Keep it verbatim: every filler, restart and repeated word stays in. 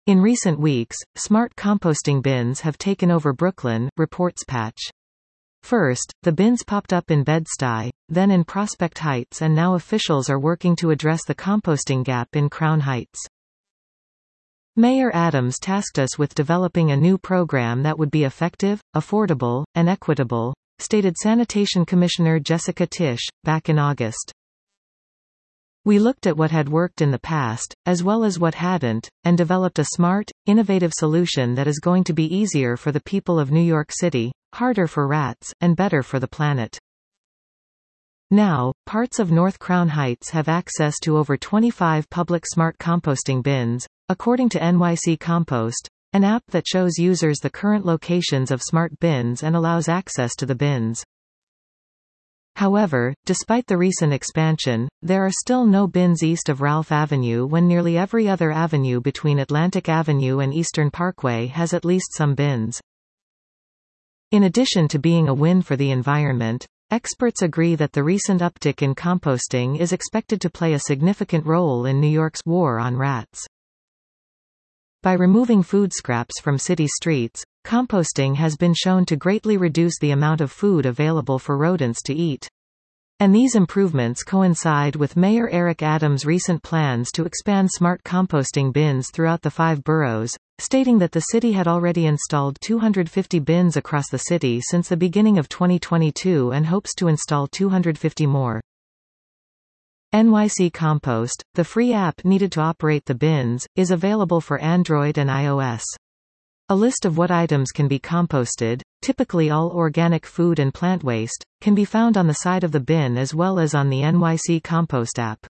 In recent weeks, smart composting bins have taken over Brooklyn, reports Patch. First, the bins popped up in Bed-Stuy, then in Prospect Heights, and now officials are working to address the composting gap in Crown Heights. Mayor Adams tasked us with developing a new program that would be effective, affordable, and equitable, stated Sanitation Commissioner Jessica Tisch, back in August. We looked at what had worked in the past, as well as what hadn't, and developed a smart, innovative solution that is going to be easier for the people of New York City, harder for rats, and better for the planet. Now, parts of North Crown Heights have access to over twenty-five public smart composting bins, according to N Y C Compost, an app that shows users the current locations of smart bins and allows access to the bins. However, despite the recent expansion, there are still no bins east of Ralph Avenue when nearly every other avenue between Atlantic Avenue and Eastern Parkway has at least some bins. In addition to being a win for the environment, experts agree that the recent uptick in composting is expected to play a significant role in New York's war on rats. By removing food scraps from city streets, composting has been shown to greatly reduce the amount of food available for rodents to eat. And these improvements coincide with Mayor Eric Adams' recent plans to expand smart composting bins throughout the five boroughs, stating that the city had already installed two hundred fifty bins across the city since the beginning of twenty twenty-two and hopes to install two hundred fifty more. N Y C Compost, the free app needed to operate the bins, is available for Android and iOS. A list of what items can be composted, typically all organic food and plant waste, can be found on the side of the bin as well as on the N Y C Compost app.